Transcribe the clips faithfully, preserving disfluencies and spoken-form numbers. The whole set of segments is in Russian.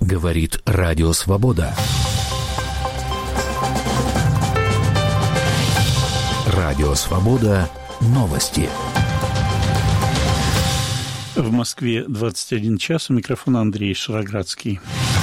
Говорит Радио Свобода. Радио Свобода. Новости. В Москве двадцать один час. У микрофона Андрей Шароградский.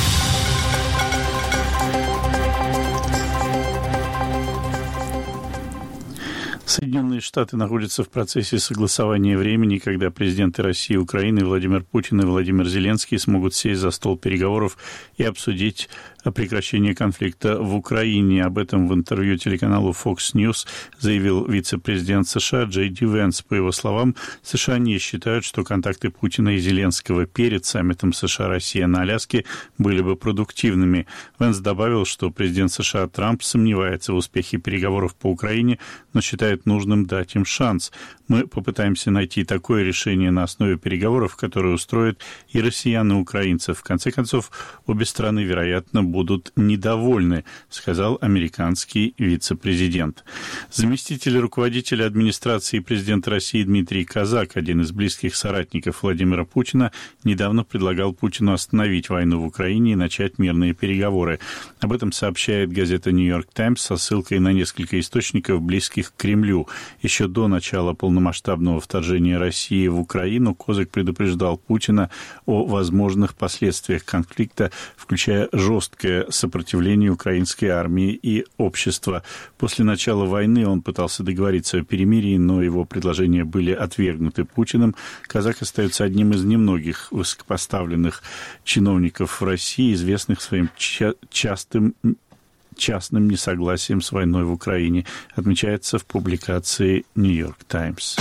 Соединенные Штаты находятся в процессе согласования времени, когда президенты России и Украины Владимир Путин и Владимир Зеленский смогут сесть за стол переговоров и обсудить прекращение конфликта в Украине. Об этом в интервью телеканалу Fox News заявил вице-президент США Джей Ди Венс. По его словам, США не считают, что контакты Путина и Зеленского перед саммитом США-Россия на Аляске были бы продуктивными. Венс добавил, что президент США Трамп сомневается в успехе переговоров по Украине, но считает нужным дать им шанс. Мы попытаемся найти такое решение на основе переговоров, которое устроит и россиян, и украинцев. В конце концов, обе страны, вероятно, будут недовольны, сказал американский вице-президент. Заместитель руководителя администрации президента России Дмитрий Казак, один из близких соратников Владимира Путина, недавно предлагал Путину остановить войну в Украине и начать мирные переговоры. Об этом сообщает газета «Нью-Йорк Таймс» со ссылкой на несколько источников, близких к Кремлю. Еще до начала полномасштабного вторжения России в Украину Козак предупреждал Путина о возможных последствиях конфликта, включая жесткое сопротивление украинской армии и общества. После начала войны он пытался договориться о перемирии, но его предложения были отвергнуты Путиным. Казак остается одним из немногих высокопоставленных чиновников в России, известных своим ча- частым частным несогласием с войной в Украине, отмечается в публикации «Нью-Йорк Таймс».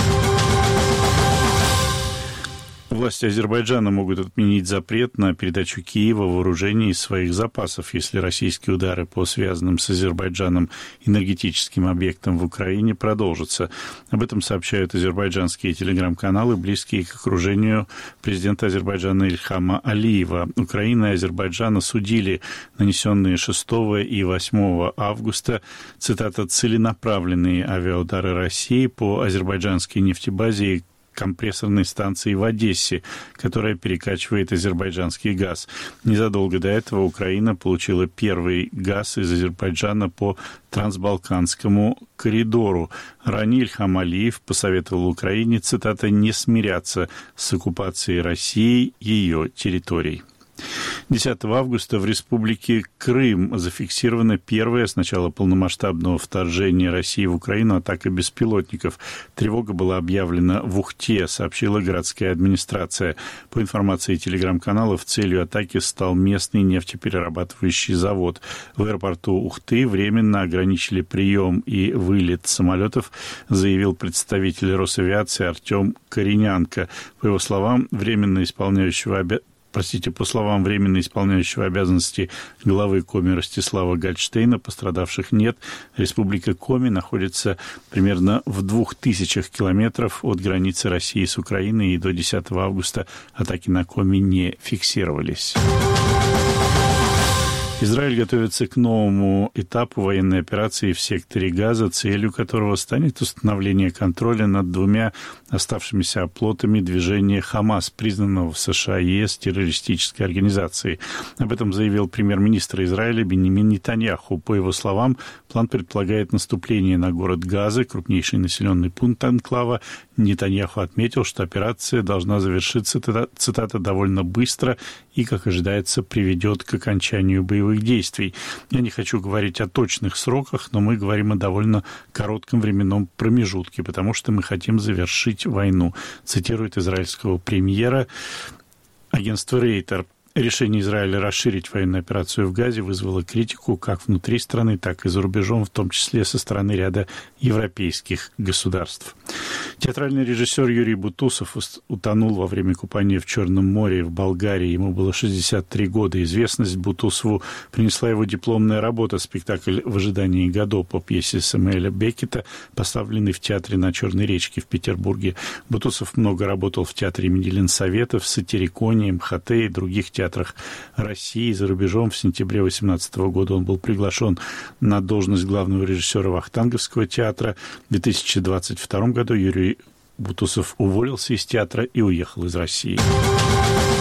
Власти Азербайджана могут отменить запрет на передачу Киева вооружений из своих запасов, если российские удары по связанным с Азербайджаном энергетическим объектам в Украине продолжатся. Об этом сообщают азербайджанские телеграм-каналы, близкие к окружению президента Азербайджана Ильхама Алиева. Украина и Азербайджан осудили нанесенные шестого и восьмого августа, цитата, «целенаправленные авиаудары России по азербайджанской нефтебазе и компрессорной станции в Одессе, которая перекачивает азербайджанский газ. Незадолго до этого Украина получила первый газ из Азербайджана по трансбалканскому коридору. Ранее Ильхам Алиев посоветовал Украине, цитата, «не смиряться с оккупацией России ее территорий». десятого августа в Республике Крым зафиксирована первая с начала полномасштабного вторжения России в Украину атака беспилотников. Тревога была объявлена в Ухте, сообщила городская администрация. По информации телеграм-каналов, целью атаки стал местный нефтеперерабатывающий завод. В аэропорту Ухты временно ограничили прием и вылет самолетов, заявил представитель Росавиации Артем Коренянко. По его словам, временно исполняющего обязанности Простите, по словам временно исполняющего обязанности главы Коми Ростислава Гольдштейна, пострадавших нет. Республика Коми находится примерно в двух тысячах километров от границы России с Украиной, и до десятого августа атаки на Коми не фиксировались. Израиль готовится к новому этапу военной операции в секторе Газа, целью которого станет установление контроля над двумя оставшимися оплотами движения Хамас, признанного в США и ЕС террористической организацией. Об этом заявил премьер-министр Израиля Биньямин Нетаньяху. По его словам, план предполагает наступление на город Газа, крупнейший населенный пункт анклава. Нетаньяху отметил, что операция должна завершиться, цитата, довольно быстро и, как ожидается, приведет к окончанию боевых действий. Я не хочу говорить о точных сроках, но мы говорим о довольно коротком временном промежутке, потому что мы хотим завершить войну, цитирует израильского премьера агентство Рейтер. Решение Израиля расширить военную операцию в Газе вызвало критику как внутри страны, так и за рубежом, в том числе со стороны ряда европейских государств. Театральный режиссер Юрий Бутусов утонул во время купания в Черном море в Болгарии. Ему было шестьдесят три года. Известность Бутусову принесла его дипломная работа, спектакль «В ожидании Годо» по пьесе Самуэля Беккета, поставленный в театре на Черной речке в Петербурге. Бутусов много работал в театре имени Ленсовета, в Сатириконе, МХТ и других театрах России. За рубежом в сентябре две тысячи восемнадцатого года он был приглашен на должность главного режиссера Вахтанговского театра. В две тысячи двадцать втором году Юрий Бутусов уволился из театра и уехал из России.